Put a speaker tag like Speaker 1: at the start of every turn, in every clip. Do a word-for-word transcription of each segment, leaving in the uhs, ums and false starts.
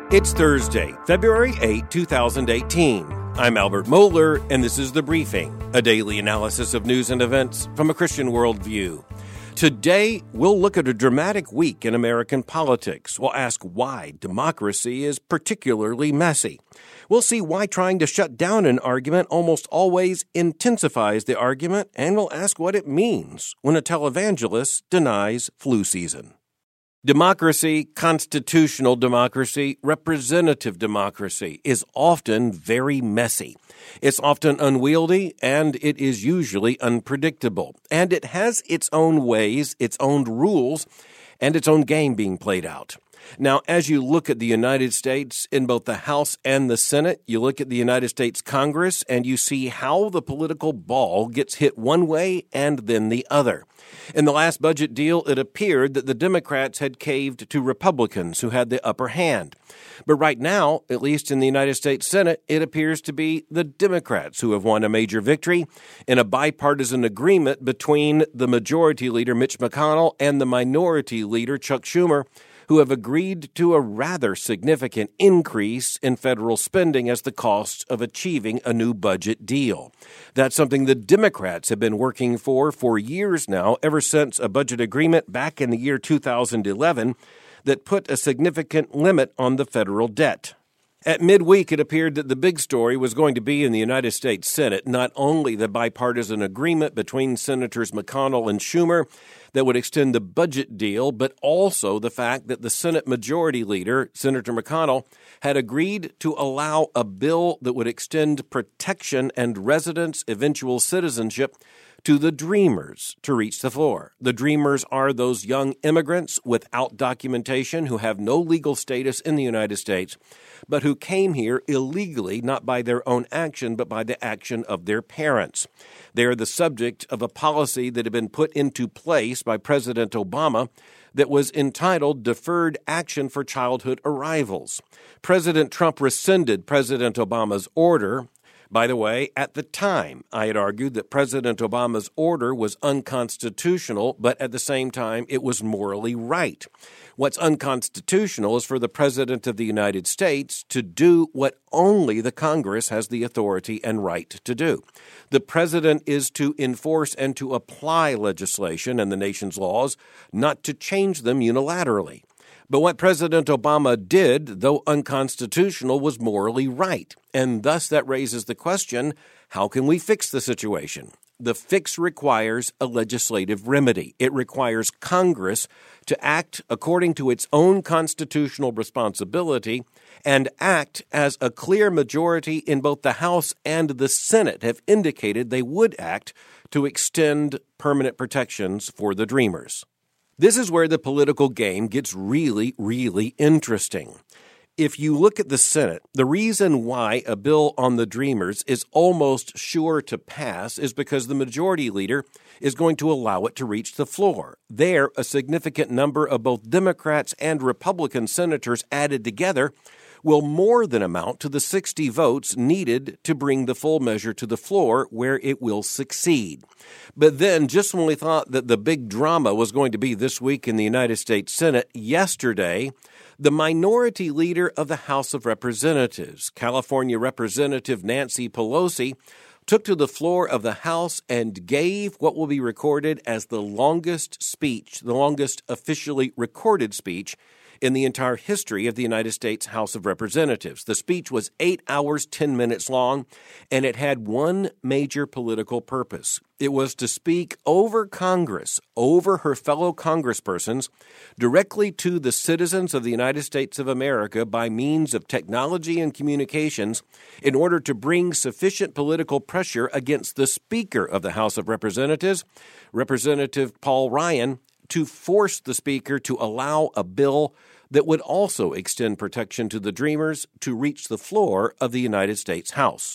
Speaker 1: It's Thursday, February eighth, twenty eighteen. I'm Albert Mohler, and this is The Briefing, a daily analysis of news and events from a Christian worldview. Today, we'll look at a dramatic week in American politics. We'll ask why democracy is particularly messy. We'll see why trying to shut down an argument almost always intensifies the argument, and we'll ask what it means when a televangelist denies flu season. Democracy, constitutional democracy, representative democracy is often very messy. It's often unwieldy, and it is usually unpredictable. And it has its own ways, its own rules, and its own game being played out. Now, as you look at the United States in both the House and the Senate, you look at the United States Congress, and you see how the political ball gets hit one way and then the other. In the last budget deal, it appeared that the Democrats had caved to Republicans who had the upper hand. But right now, at least in the United States Senate, it appears to be the Democrats who have won a major victory in a bipartisan agreement between the Majority Leader Mitch McConnell and the Minority Leader Chuck Schumer, who have agreed to a rather significant increase in federal spending as the cost of achieving a new budget deal. That's something the Democrats have been working for for years now, ever since a budget agreement back in the year two thousand eleven that put a significant limit on the federal debt. At midweek, it appeared that the big story was going to be in the United States Senate, not only the bipartisan agreement between Senators McConnell and Schumer that would extend the budget deal, but also the fact that the Senate Majority Leader, Senator McConnell, had agreed to allow a bill that would extend protection and residence eventual citizenship to the Dreamers to reach the floor. The Dreamers are those young immigrants without documentation who have no legal status in the United States, but who came here illegally, not by their own action, but by the action of their parents. They are the subject of a policy that had been put into place by President Obama that was entitled Deferred Action for Childhood Arrivals. President Trump rescinded President Obama's order. By the way, at the time, I had argued that President Obama's order was unconstitutional, but at the same time, it was morally right. What's unconstitutional is for the President of the United States to do what only the Congress has the authority and right to do. The President is to enforce and to apply legislation and the nation's laws, not to change them unilaterally. But what President Obama did, though unconstitutional, was morally right. And thus that raises the question, how can we fix the situation? The fix requires a legislative remedy. It requires Congress to act according to its own constitutional responsibility and act as a clear majority in both the House and the Senate have indicated they would act to extend permanent protections for the Dreamers. This is where the political game gets really, really interesting. If you look at the Senate, the reason why a bill on the Dreamers is almost sure to pass is because the Majority Leader is going to allow it to reach the floor. There, a significant number of both Democrats and Republican senators added together will more than amount to the sixty votes needed to bring the full measure to the floor where it will succeed. But then, just when we thought that the big drama was going to be this week in the United States Senate, yesterday, the Minority Leader of the House of Representatives, California Representative Nancy Pelosi, took to the floor of the House and gave what will be recorded as the longest speech, the longest officially recorded speech in the entire history of the United States House of Representatives. The speech was eight hours, ten minutes long, and it had one major political purpose. It was to speak over Congress, over her fellow congresspersons, directly to the citizens of the United States of America by means of technology and communications in order to bring sufficient political pressure against the Speaker of the House of Representatives, Representative Paul Ryan, to force the Speaker to allow a bill that would also extend protection to the Dreamers to reach the floor of the United States House.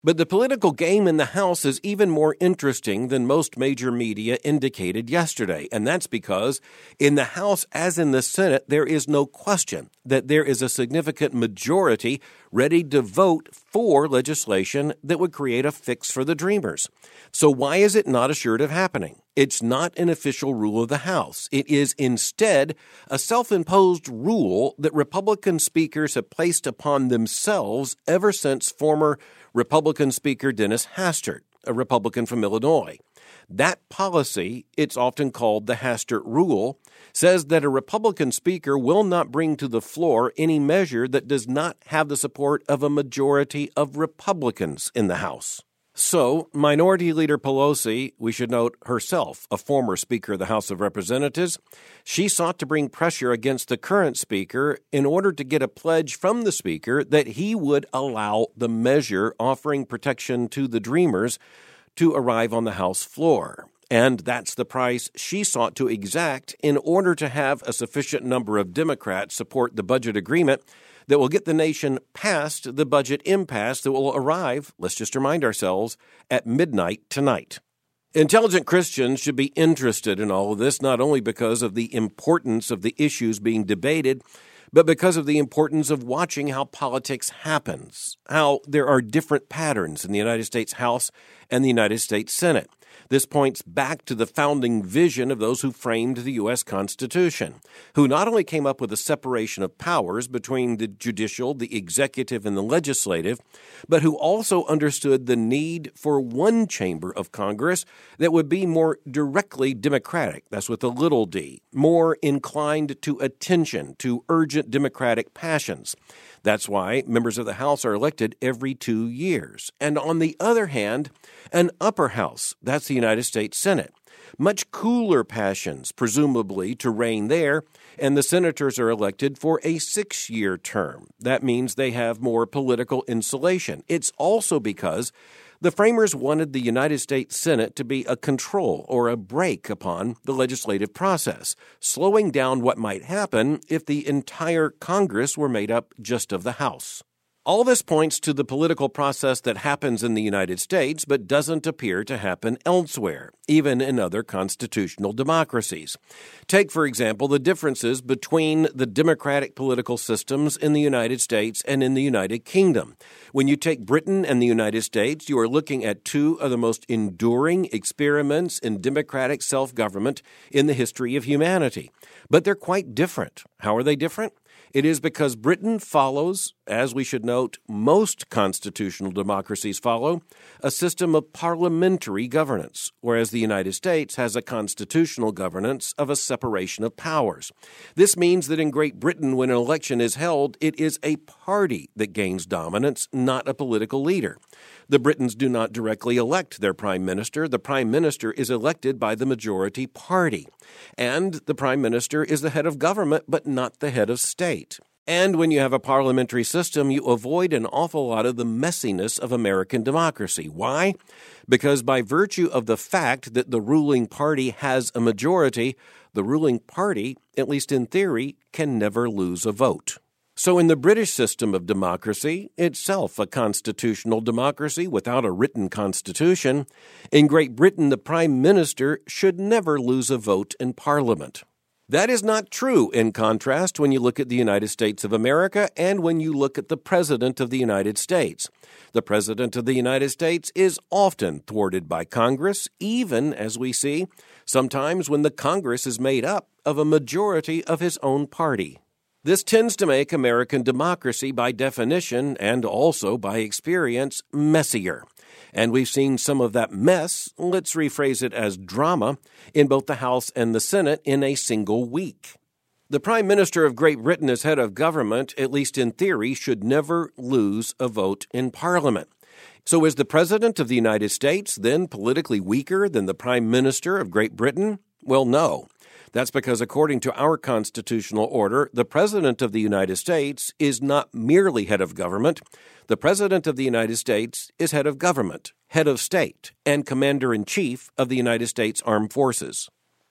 Speaker 1: But the political game in the House is even more interesting than most major media indicated yesterday, and that's because in the House, as in the Senate, there is no question that there is a significant majority ready to vote for legislation that would create a fix for the Dreamers. So why is it not assured of happening? It's not an official rule of the House. It is instead a self-imposed rule that Republican speakers have placed upon themselves ever since former Republican Speaker Dennis Hastert, a Republican from Illinois. That policy, it's often called the Hastert Rule, says that a Republican speaker will not bring to the floor any measure that does not have the support of a majority of Republicans in the House. So, Minority Leader Pelosi, we should note herself, a former Speaker of the House of Representatives, she sought to bring pressure against the current Speaker in order to get a pledge from the Speaker that he would allow the measure offering protection to the Dreamers to arrive on the House floor. And that's the price she sought to exact in order to have a sufficient number of Democrats support the budget agreement that will get the nation past the budget impasse that will arrive, let's just remind ourselves, at midnight tonight. Intelligent Christians should be interested in all of this, not only because of the importance of the issues being debated, but because of the importance of watching how politics happens, how there are different patterns in the United States House and the United States Senate. This points back to the founding vision of those who framed the U S Constitution, who not only came up with a separation of powers between the judicial, the executive, and the legislative, but who also understood the need for one chamber of Congress that would be more directly democratic, that's with a little d, more inclined to attention, to urgent democratic passions. That's why members of the House are elected every two years. And on the other hand, an upper house, that's the United States Senate. Much cooler passions, presumably, to reign there, and the senators are elected for a six-year term. That means they have more political insulation. It's also because the framers wanted the United States Senate to be a control or a brake upon the legislative process, slowing down what might happen if the entire Congress were made up just of the House. All this points to the political process that happens in the United States but doesn't appear to happen elsewhere, even in other constitutional democracies. Take, for example, the differences between the democratic political systems in the United States and in the United Kingdom. When you take Britain and the United States, you are looking at two of the most enduring experiments in democratic self-government in the history of humanity. But they're quite different. How are they different? It is because Britain follows, as we should note, most constitutional democracies follow, a system of parliamentary governance, whereas the United States has a constitutional governance of a separation of powers. This means that in Great Britain, when an election is held, it is a party that gains dominance, not a political leader. The Britons do not directly elect their prime minister. The prime minister is elected by the majority party. And the prime minister is the head of government, but not the head of state. And when you have a parliamentary system, you avoid an awful lot of the messiness of American democracy. Why? Because by virtue of the fact that the ruling party has a majority, the ruling party, at least in theory, can never lose a vote. So in the British system of democracy, itself a constitutional democracy without a written constitution, in Great Britain the Prime Minister should never lose a vote in Parliament. That is not true, in contrast, when you look at the United States of America and when you look at the President of the United States. The President of the United States is often thwarted by Congress, even, as we see, sometimes when the Congress is made up of a majority of his own party. This tends to make American democracy by definition and also by experience messier. And we've seen some of that mess, let's rephrase it as drama, in both the House and the Senate in a single week. The Prime Minister of Great Britain as head of government, at least in theory, should never lose a vote in Parliament. So is the President of the United States then politically weaker than the Prime Minister of Great Britain? Well, no. That's because according to our constitutional order, the President of the United States is not merely head of government. The President of the United States is head of government, head of state, and Commander-in-Chief of the United States Armed Forces.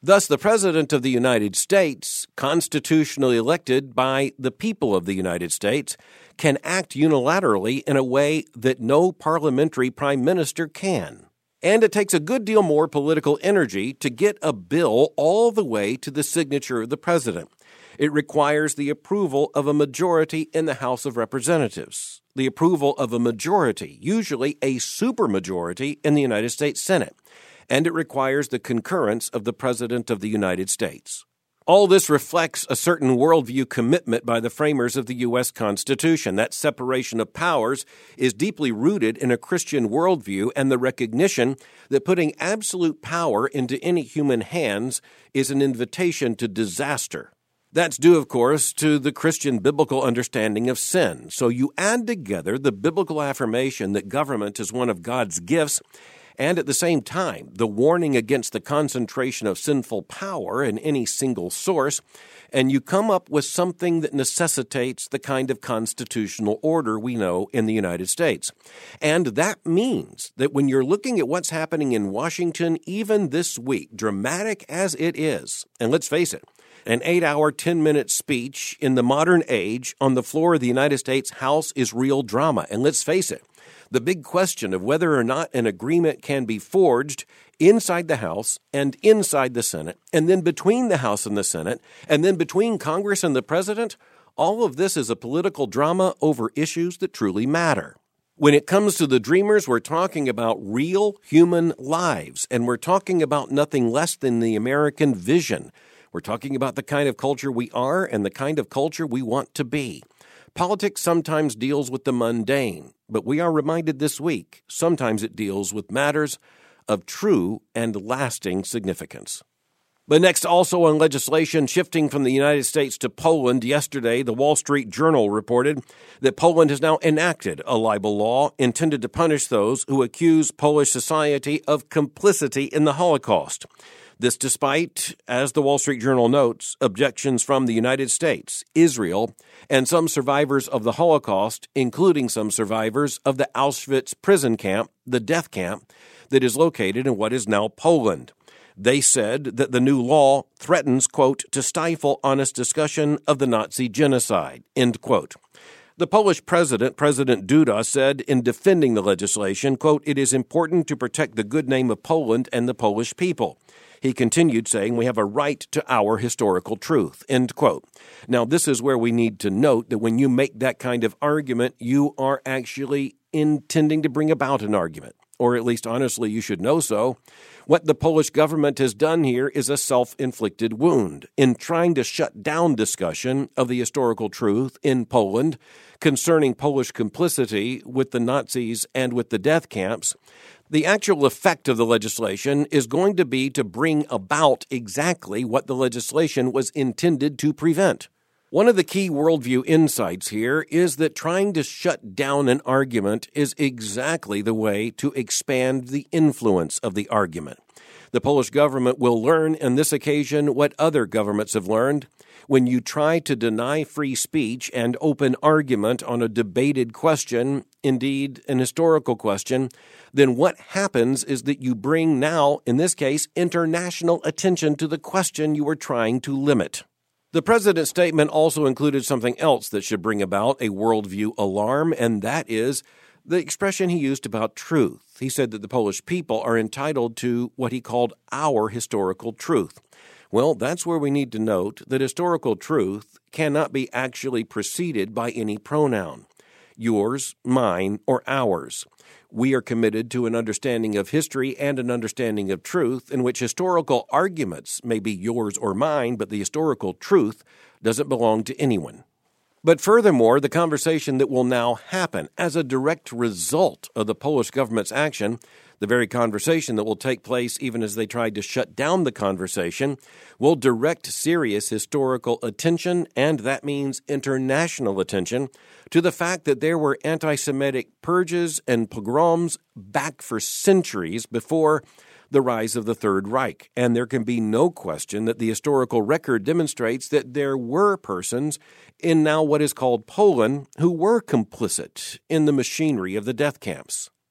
Speaker 1: Thus, the President of the United States, constitutionally elected by the people of the United States, can act unilaterally in a way that no parliamentary prime minister can. And it takes a good deal more political energy to get a bill all the way to the signature of the president. It requires the approval of a majority in the House of Representatives, the approval of a majority, usually a supermajority, in the United States Senate, and it requires the concurrence of the President of the United States. All this reflects a certain worldview commitment by the framers of the U S Constitution. That separation of powers is deeply rooted in a Christian worldview and the recognition that putting absolute power into any human hands is an invitation to disaster. That's due, of course, to the Christian biblical understanding of sin. So you add together the biblical affirmation that government is one of God's gifts, and at the same time, the warning against the concentration of sinful power in any single source, and you come up with something that necessitates the kind of constitutional order we know in the United States. And that means that when you're looking at what's happening in Washington, even this week, dramatic as it is, and let's face it, an eight-hour, ten-minute speech in the modern age on the floor of the United States House is real drama. And let's face it, the big question of whether or not an agreement can be forged inside the House and inside the Senate, and then between the House and the Senate, and then between Congress and the President, all of this is a political drama over issues that truly matter. When it comes to the dreamers, we're talking about real human lives, and we're talking about nothing less than the American vision. We're talking about the kind of culture we are and the kind of culture we want to be. Politics sometimes deals with the mundane, but we are reminded this week, sometimes it deals with matters of true and lasting significance. But next, also on legislation shifting from the United States to Poland, yesterday the Wall Street Journal reported that Poland has now enacted a libel law intended to punish those who accuse Polish society of complicity in the Holocaust. This despite, as the Wall Street Journal notes, objections from the United States, Israel, and some survivors of the Holocaust, including some survivors of the Auschwitz prison camp, the death camp, that is located in what is now Poland. They said that the new law threatens, quote, to stifle honest discussion of the Nazi genocide, end quote. The Polish president, President Duda, said in defending the legislation, quote, it is important to protect the good name of Poland and the Polish people. He continued saying, we have a right to our historical truth, end quote. Now, this is where we need to note that when you make that kind of argument, you are actually intending to bring about an argument, or at least honestly, you should know so. What the Polish government has done here is a self-inflicted wound. In trying to shut down discussion of the historical truth in Poland concerning Polish complicity with the Nazis and with the death camps, the actual effect of the legislation is going to be to bring about exactly what the legislation was intended to prevent. One of the key worldview insights here is that trying to shut down an argument is exactly the way to expand the influence of the argument. The Polish government will learn on this occasion what other governments have learned. When you try to deny free speech and open argument on a debated question, indeed an historical question, then what happens is that you bring now, in this case, international attention to the question you were trying to limit. The president's statement also included something else that should bring about a worldview alarm, and that is the expression he used about truth. He said that the Polish people are entitled to what he called our historical truth. Well, that's where we need to note that historical truth cannot be actually preceded by any pronoun. Yours, mine, or ours. We are committed to an understanding of history and an understanding of truth in which historical arguments may be yours or mine, but the historical truth doesn't belong to anyone. But furthermore, the conversation that will now happen as a direct result of the Polish government's action, the very conversation that will take place even as they tried to shut down the conversation, will direct serious historical attention, and that means international attention, to the fact that there were anti-Semitic purges and pogroms back for centuries before the rise of the Third Reich. And there can be no question that the historical record demonstrates that there were persons in now what is called Poland who were complicit in the machinery of the death camps.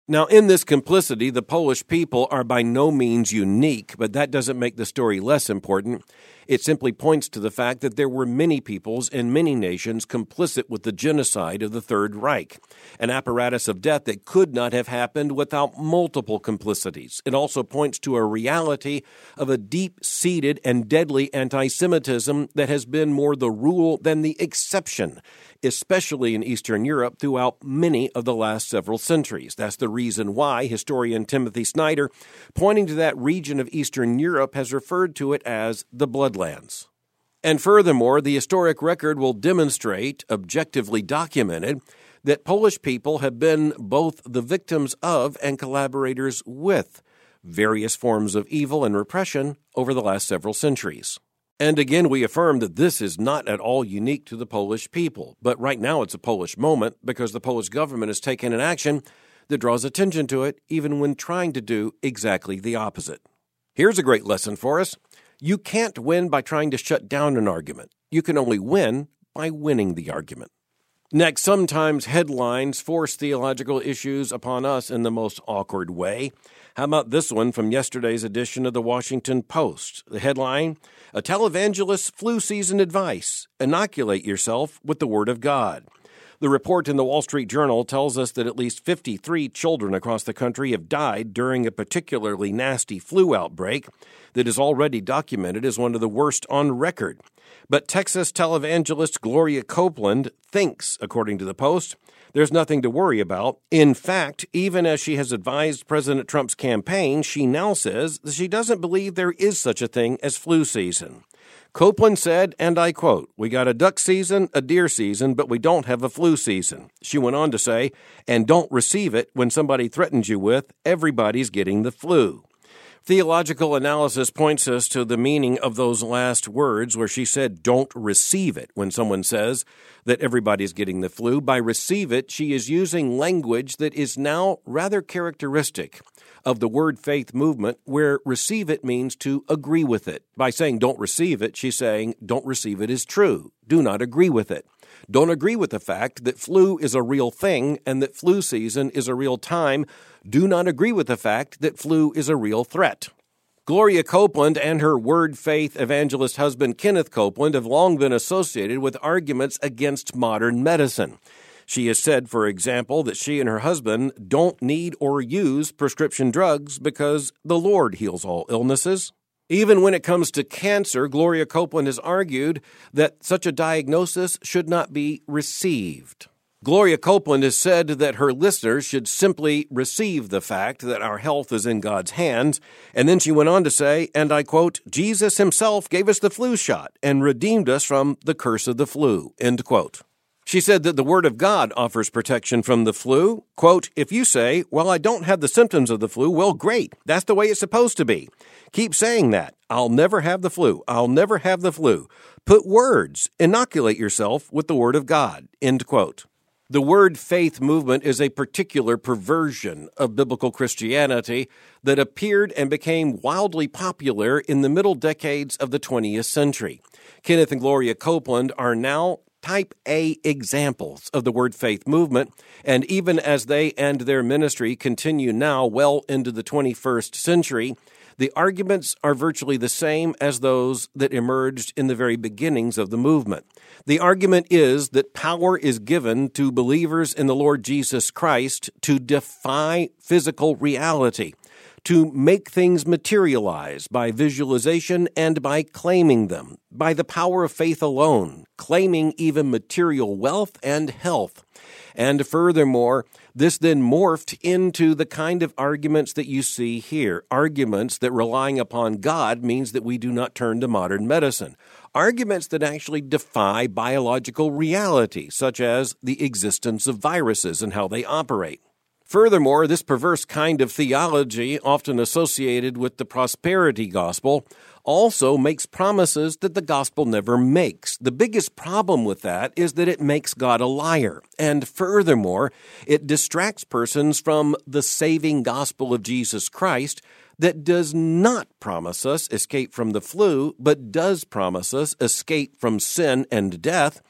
Speaker 1: Now, in this complicity, the Polish people are by no means unique, but that doesn't make the story less important. It simply points to the fact that there were many peoples in many nations complicit with the genocide of the Third Reich, an apparatus of death that could not have happened without multiple complicities. It also points to a reality of a deep-seated and deadly anti-Semitism that has been more the rule than the exception, especially in Eastern Europe throughout many of the last several centuries. That's the reason why historian Timothy Snyder, pointing to that region of Eastern Europe, has referred to it as the Bloodlands. And furthermore, the historic record will demonstrate, objectively documented, that Polish people have been both the victims of and collaborators with various forms of evil and repression over the last several centuries. And again, we affirm that this is not at all unique to the Polish people. But right now it's a Polish moment because the Polish government has taken an action that draws attention to it, even when trying to do exactly the opposite. Here's a great lesson for us. You can't win by trying to shut down an argument. You can only win by winning the argument. Next, sometimes headlines force theological issues upon us in the most awkward way. How about this one from yesterday's edition of the Washington Post? The headline, "A televangelist's flu season advice, inoculate yourself with the Word of God." The report in the Wall Street Journal tells us that at least fifty-three children across the country have died during a particularly nasty flu outbreak that is already documented as one of the worst on record. But Texas televangelist Gloria Copeland thinks, according to the Post, there's nothing to worry about. In fact, even as she has advised President Trump's campaign, she now says that she doesn't believe there is such a thing as flu season. Copeland said, and I quote, "We got a duck season, a deer season, but we don't have a flu season." She went on to say, "And don't receive it when somebody threatens you with, everybody's getting the flu." Theological analysis points us to the meaning of those last words where she said, "Don't receive it," when someone says that everybody's getting the flu. By receive it, she is using language that is now rather characteristic of the word faith movement, where receive it means to agree with it. By saying don't receive it, she's saying don't receive it as true. Do not agree with it. Don't agree with the fact that flu is a real thing and that flu season is a real time. Do not agree with the fact that flu is a real threat. Gloria Copeland and her word faith evangelist husband Kenneth Copeland have long been associated with arguments against modern medicine. She has said, for example, that she and her husband don't need or use prescription drugs because the Lord heals all illnesses. Even when it comes to cancer, Gloria Copeland has argued that such a diagnosis should not be received. Gloria Copeland has said that her listeners should simply receive the fact that our health is in God's hands. And then she went on to say, and I quote, "Jesus himself gave us the flu shot and redeemed us from the curse of the flu," end quote. She said that the Word of God offers protection from the flu. Quote, "If you say, well, I don't have the symptoms of the flu, well, great. That's the way it's supposed to be. Keep saying that. I'll never have the flu. I'll never have the flu. Put words. Inoculate yourself with the Word of God," end quote. The word faith movement is a particular perversion of biblical Christianity that appeared and became wildly popular in the middle decades of the twentieth century. Kenneth and Gloria Copeland are now type A examples of the word faith movement, and even as they and their ministry continue now well into the twenty-first century, the arguments are virtually the same as those that emerged in the very beginnings of the movement. The argument is that power is given to believers in the Lord Jesus Christ to defy physical reality, to make things materialize by visualization and by claiming them, by the power of faith alone, claiming even material wealth and health. And furthermore, this then morphed into the kind of arguments that you see here, arguments that relying upon God means that we do not turn to modern medicine, arguments that actually defy biological reality, such as the existence of viruses and how they operate. Furthermore, this perverse kind of theology, often associated with the prosperity gospel, also makes promises that the gospel never makes. The biggest problem with that is that it makes God a liar. And furthermore, it distracts persons from the saving gospel of Jesus Christ that does not promise us escape from the flu, but does promise us escape from sin and death.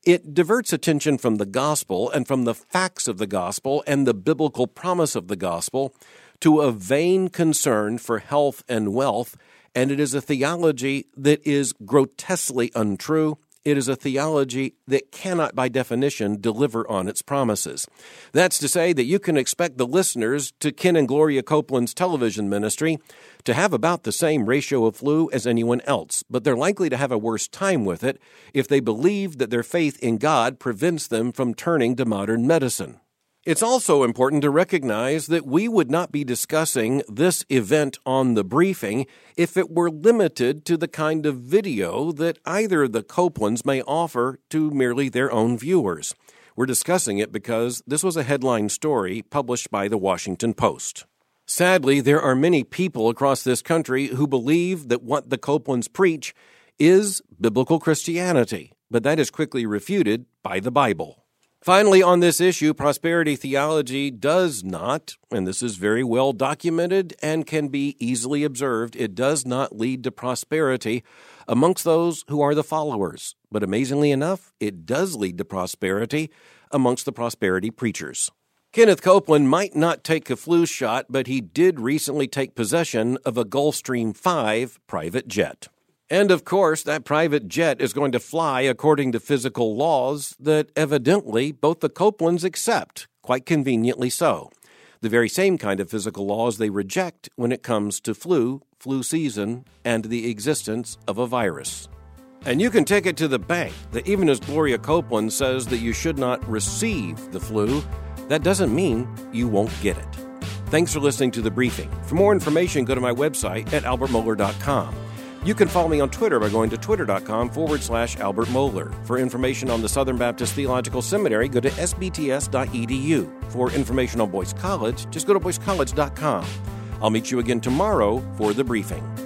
Speaker 1: It diverts attention from the gospel and from the facts of the gospel and the biblical promise of the gospel to a vain concern for health and wealth, and it is a theology that is grotesquely untrue. It is a theology that cannot, by definition, deliver on its promises. That's to say that you can expect the listeners to Ken and Gloria Copeland's television ministry to have about the same ratio of flu as anyone else, but they're likely to have a worse time with it if they believe that their faith in God prevents them from turning to modern medicine. It's also important to recognize that we would not be discussing this event on the briefing if it were limited to the kind of video that either the Copelands may offer to merely their own viewers. We're discussing it because this was a headline story published by the Washington Post. Sadly, there are many people across this country who believe that what the Copelands preach is biblical Christianity, but that is quickly refuted by the Bible. Finally, on this issue, prosperity theology does not, and this is very well documented and can be easily observed, it does not lead to prosperity amongst those who are the followers. But amazingly enough, it does lead to prosperity amongst the prosperity preachers. Kenneth Copeland might not take a flu shot, but he did recently take possession of a Gulfstream five private jet. And, of course, that private jet is going to fly according to physical laws that evidently both the Copelands accept, quite conveniently so. The very same kind of physical laws they reject when it comes to flu, flu season, and the existence of a virus. And you can take it to the bank that even as Gloria Copeland says that you should not receive the flu, that doesn't mean you won't get it. Thanks for listening to The Briefing. For more information, go to my website at albert mohler dot com. You can follow me on Twitter by going to twitter.com forward slash Albert Mohler. For information on the Southern Baptist Theological Seminary, go to s b t s dot e d u. For information on Boyce College, just go to boyce college dot com. I'll meet you again tomorrow for The Briefing.